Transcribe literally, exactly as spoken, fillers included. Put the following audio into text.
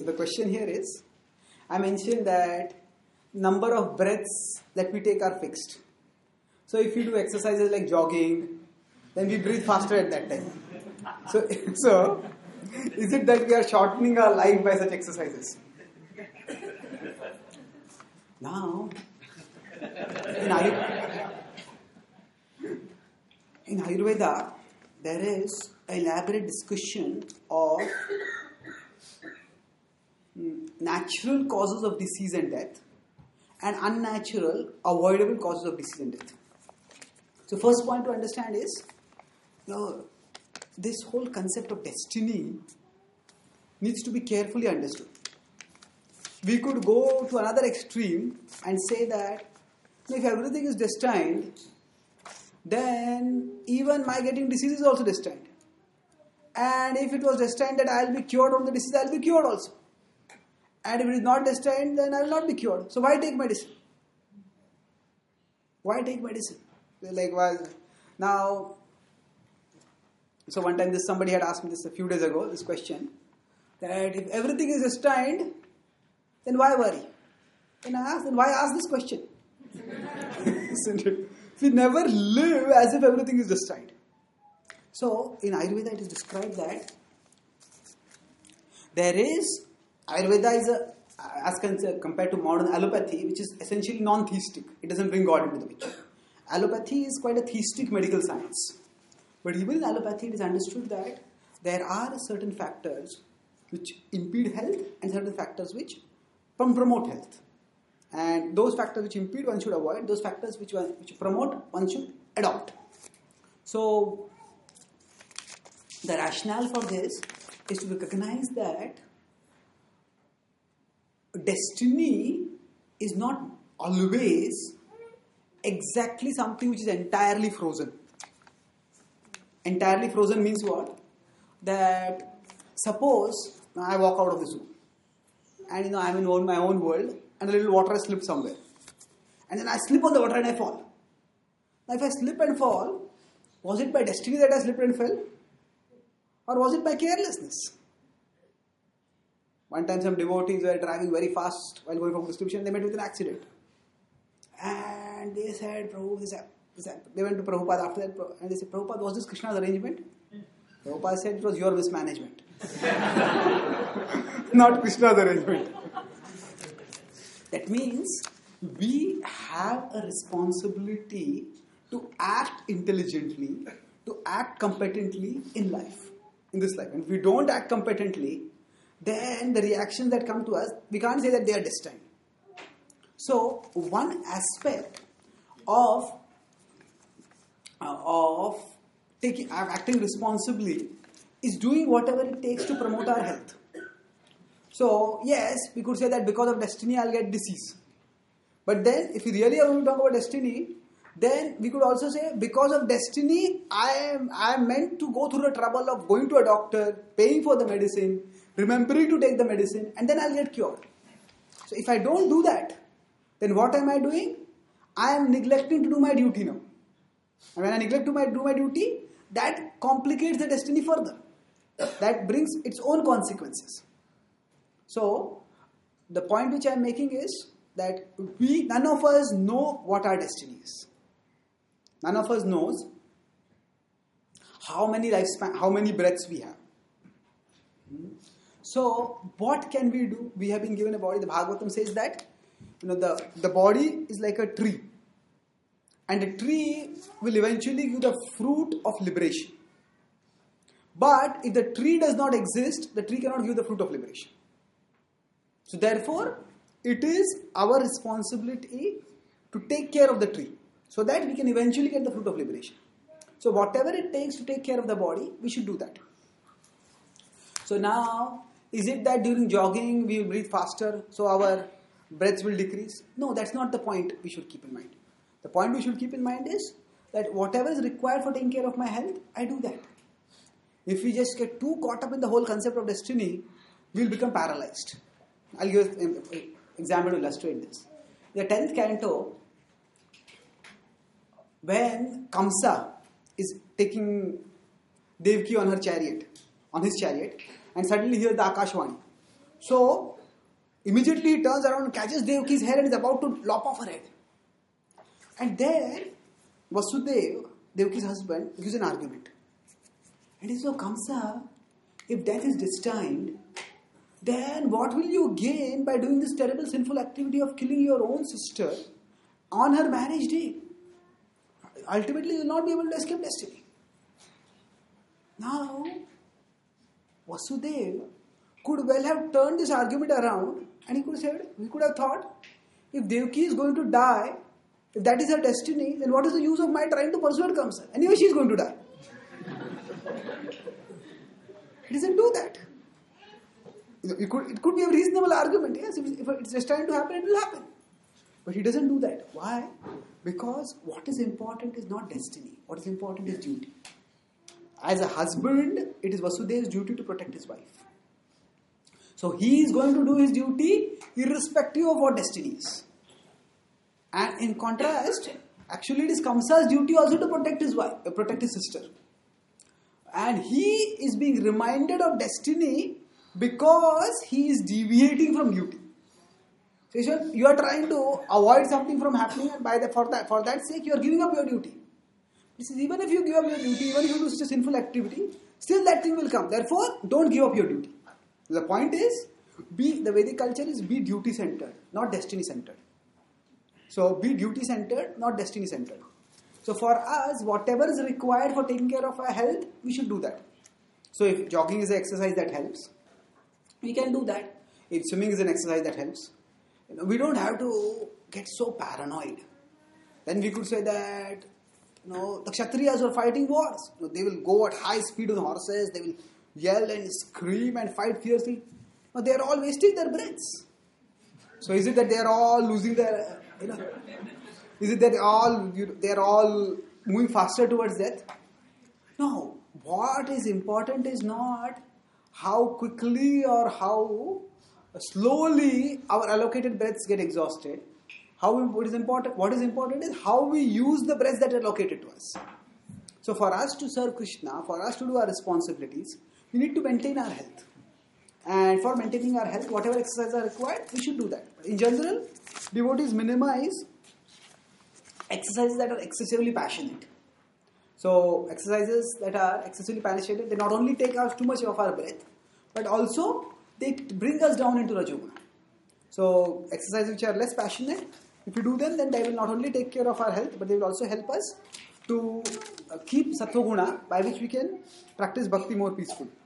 the question here is, I mentioned that number of breaths that we take are fixed. So if you do exercises like jogging, then we breathe faster at that time. So, so is it that we are shortening our life by such exercises? Now, in, Ayur- in Ayurveda, there is an elaborate discussion of natural causes of disease and death and unnatural, avoidable causes of disease and death. So first point to understand is, you know, this whole concept of destiny needs to be carefully understood. We could go to another extreme and say that if everything is destined, then even my getting disease is also destined. And if it was destined that I will be cured from the disease, I will be cured also. And if it is not destined, then I will not be cured. So why take medicine? Why take medicine? Like, well, now, so one time this somebody had asked me this a few days ago, this question, that if everything is destined, then why worry? And I asked, then why ask this question? Isn't it? We never live as if everything is destined. So, in Ayurveda it is described that there is, Ayurveda is a, as compared to modern allopathy, which is essentially non-theistic. It doesn't bring God into the picture. Allopathy is quite a theistic medical science. But even in allopathy, it is understood that there are certain factors which impede health and certain factors which promote health. And those factors which impede, one should avoid. Those factors which, one, which promote, one should adopt. So, the rationale for this is to recognize that destiny is not always exactly something which is entirely frozen. Entirely frozen means what? That suppose I walk out of the zoo and you know I'm in my own world and a little water has slipped somewhere. And then I slip on the water and I fall. Now if I slip and fall, was it by destiny that I slipped and fell? Or was it by carelessness? One time some devotees were driving very fast while going from distribution, they met with an accident. And they said, Prabhu, this happened. This happened. They went to Prabhupada after that and they said, Prabhupada, was this Krishna's arrangement? Prabhupada said, it was your mismanagement. Not Krishna's arrangement. That means we have a responsibility to act intelligently, to act competently in life, in this life. And if we don't act competently, then the reactions that come to us, we can't say that they are destined. So, one aspect of uh, of taking acting responsibly is doing whatever it takes to promote our health. So, yes, we could say that because of destiny, I'll get disease. But then, if we really are going to talk about destiny, then we could also say, because of destiny, I am, I am meant to go through the trouble of going to a doctor, paying for the medicine, remembering to take the medicine, and then I'll get cured. So, if I don't do that, then what am I doing? I am neglecting to do my duty now. And when I neglect to my, do my duty, that complicates the destiny further. That brings its own consequences. So, the point which I am making is that we, none of us know what our destiny is. None of us knows how many lifespan, how many breaths we have. So, what can we do? We have been given a body. The Bhagavatam says that you know the, the body is like a tree. And a tree will eventually give the fruit of liberation. But if the tree does not exist, the tree cannot give the fruit of liberation. So therefore, it is our responsibility to take care of the tree so that we can eventually get the fruit of liberation. So whatever it takes to take care of the body, we should do that. So now, is it that during jogging we will breathe faster so our breaths will decrease? No, that's not the point we should keep in mind. The point we should keep in mind is that whatever is required for taking care of my health, I do that. If we just get too caught up in the whole concept of destiny, we will become paralyzed. I'll give an example to illustrate this. The tenth canto, when Kamsa is taking Devaki on her chariot, on his chariot, and suddenly hears the Akashvani. So, immediately he turns around and catches Devaki's hair and is about to lop off her head. And there, Vasudeva, Devaki's husband, gives an argument. And he says, so Kamsa, if death is destined, then what will you gain by doing this terrible sinful activity of killing your own sister on her marriage day? Ultimately, you will not be able to escape destiny. Now, Vasudeva could well have turned this argument around and he could have said, he could have thought, if Devaki is going to die, if that is her destiny, then what is the use of my trying to persuade Kamsa? Anyway, she is going to die. He doesn't do that. It could, it could be a reasonable argument. Yes, if, if it's destined to happen, it will happen. But he doesn't do that. Why? Because what is important is not destiny. What is important is duty. As a husband, it is Vasudeva's duty to protect his wife. So he is going to do his duty irrespective of what destiny is. And in contrast, actually it is Kamsa's duty also to protect his wife, uh, protect his sister. And he is being reminded of destiny because he is deviating from duty. So you are trying to avoid something from happening, and by the, for, that, for that sake you are giving up your duty. This is even if you give up your duty, even if you do such a sinful activity, still that thing will come. Therefore, don't give up your duty. The point is, be the Vedic culture is be duty centered, not destiny centered. So be duty centered, not destiny centered. So for us, whatever is required for taking care of our health, we should do that. So if jogging is an exercise that helps, we can do that. If swimming is an exercise that helps, you know, we don't have to get so paranoid. Then we could say that, you know, the Kshatriyas were fighting wars. You know, they will go at high speed on horses, they will yell and scream and fight fiercely. But they are all wasting their breaths. So is it that they are all losing their, you know, is it that they all you, they are all moving faster towards death? No. What is important is not how quickly or how slowly our allocated breaths get exhausted. How what is important? What is important is how we use the breaths that are allocated to us. So for us to serve Krishna, for us to do our responsibilities, we need to maintain our health. And for maintaining our health, whatever exercises are required, we should do that. In general, devotees minimize exercises that are excessively passionate. So exercises that are excessively passionate, they not only take out too much of our breath, but also they bring us down into Rajoguna. So exercises which are less passionate, if we do them, then they will not only take care of our health, but they will also help us to keep Sattva Guna, by which we can practice bhakti more peacefully.